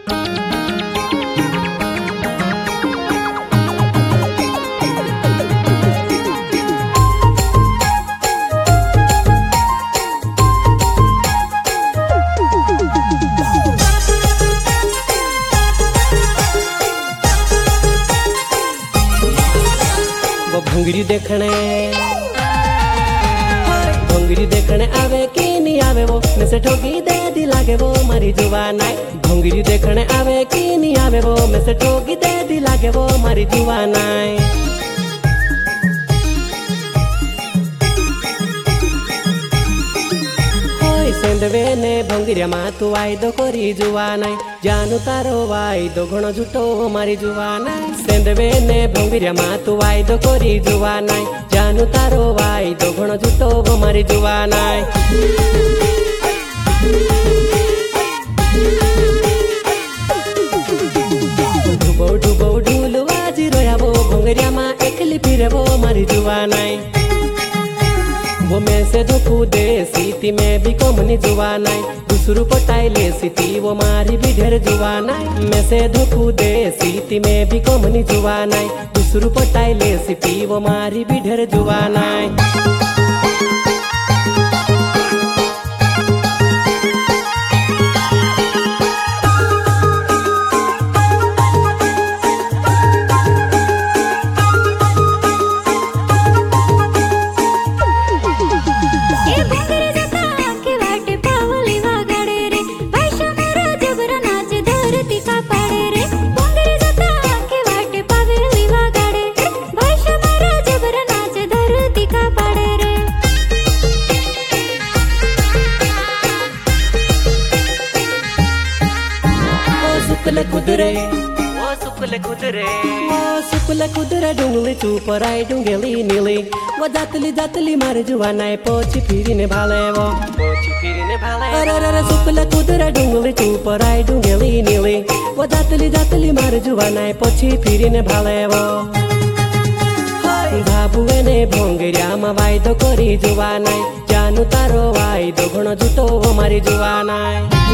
भंगरी देखने आवे कि नहीं आवे वो मैं से ठोकी दे दी लागे वो मारी जुबान आए। भंगरी देखने आवे कि नहीं आवे वो मैं से ठोकी दे दी लागे वो मारी जुबान आए। सेंदवे ने भंगिरिया मा तू आई दो कोरी जुबान आए। जानू तारो वाई दो घणो झूठो मारी जुबान आए। सेंदवे ने भंगिरिया मा तू आई दो कोरी जुबान आए। जानू तारो वाई दो घणो झूठो वो मारी जुबान आए। डूबो डूबो ढूल वाजी रोया वो भंगिरिया मा एकली फिरे वो मारी जुबान आए। वो मैं से धोकू दे सीती में भी कोमनी जुबान आए। दूसरू पटाई ले सीती वो मारी भी ढेर जुबान आए। मैं से धोकू दे सीती में भी कोमनी जुबान आए। दूसरू पटाई ले सीती वो मारी भी ढेर जुबान आए। सुकुले कुदरे डुंगली चूपराई डुंगेली नीली। वो जातली जातली मारे जुवानाय पोची फिरीने भाले वो पोची फिरीने भाले। अरे अरे सुकुले कुदरे डुंगली चूपराई डुंगेली नीली। वो जातली जातली मारे जुवानाय पोची फिरीने भाले वो। भाबुए ने भोंगरिया मा वायदो करी जुवानाय। जानू तारो वायदो घणो झूठो वो मारी जुवानाय।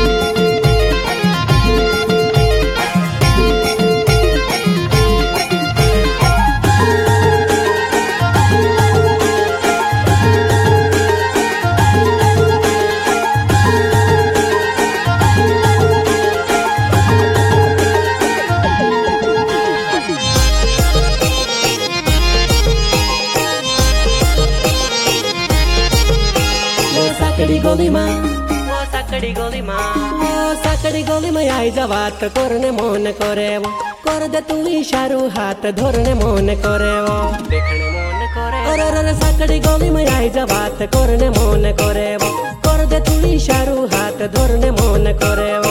साकड़ी गोली में आई जा बात करने मोन करे वो। कर दे तू इशारू हाथ धरने मोन करे वो देखने मोन करे। अरे अरे साकड़ी गोली में आई जा बात करने मोन करे वो। कर दे तू इशारू हाथ धरने मोन करे वो।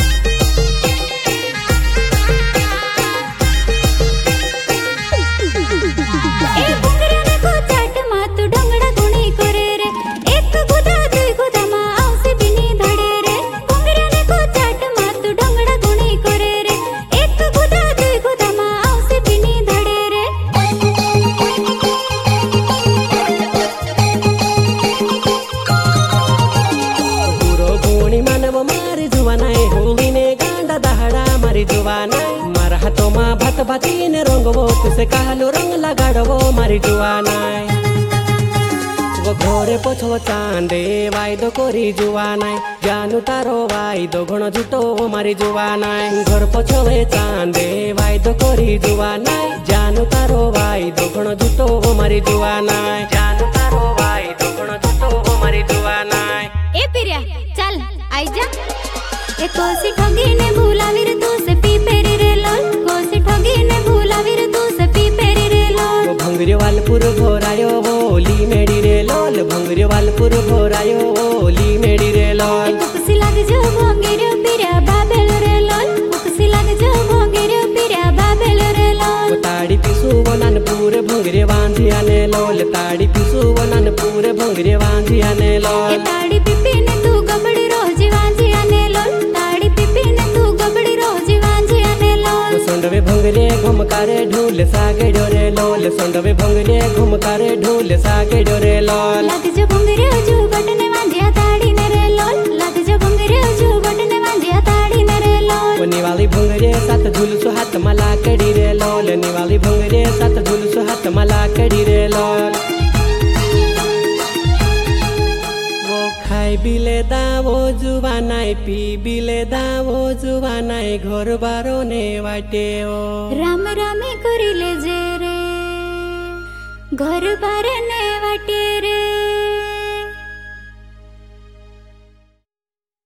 मारा हाथों मा भात भाती ने रंगवो तुसे कहलो रंग लगाड़वो मारी जुवानाय। वो घोरे पोछो चांदे वायदो कोरी जुवानाय। जानू तारो वायदो घणो झूठो वो मारी जुवानाय। घर पोछोवे चांदे वायदो कोरी जुवानाय। जानू तारो वायदो घणो झूठो वो मारी जुवानाय। जानू तारो वायदो घणो झूठो वो मारी जुवानाय। ए पिरिया चल आई जा। ए कोसी ठगी ने भूलावीर तू से पी पेरी रे लोल। कोसी ठगी ने भूलावीर तू से पी पेरी रे लोल। भंगरी वालपुर भोरायो ओली मेडी रे लोल। भंगरी वालपुर भोरायो ओली मेडी रे लोल। कुकसी लाग जो भंगरी पिरिया बाबेल रे लोल। कुकसी लाग जो भंगरी पिरिया बाबेल रे लोल। ताड़ी पिसु वनन पूरे भंगरी वांझिया ने लोल। ताड़ी पिसु वनन पूरे भंगरी वांझिया ने लोल। ताड़ी पिपी ने तू गबड़ी रोजी वांझिया ने लोल। ताड़ी पिपी ने तू गबड़ी रोजी वांझिया ने लोल। संडवे भंगरे घुम करे ढोल सागे डोरे लोल। संडवे भंगरे घुम करे ढोल सागे डोरे लोल। लग जो भंगरे जो बटने वांझिया ताड़ी ने रे लोल। लग जो भंगरे जो बटने वांझिया ताड़ी ने रे लोल। निवाली বিলে দাও জুবানাই পি বিলে দাও জুবানাই ঘর বারনে বাটে ও राम रामी करिले जे रे घर बारने वाटे रे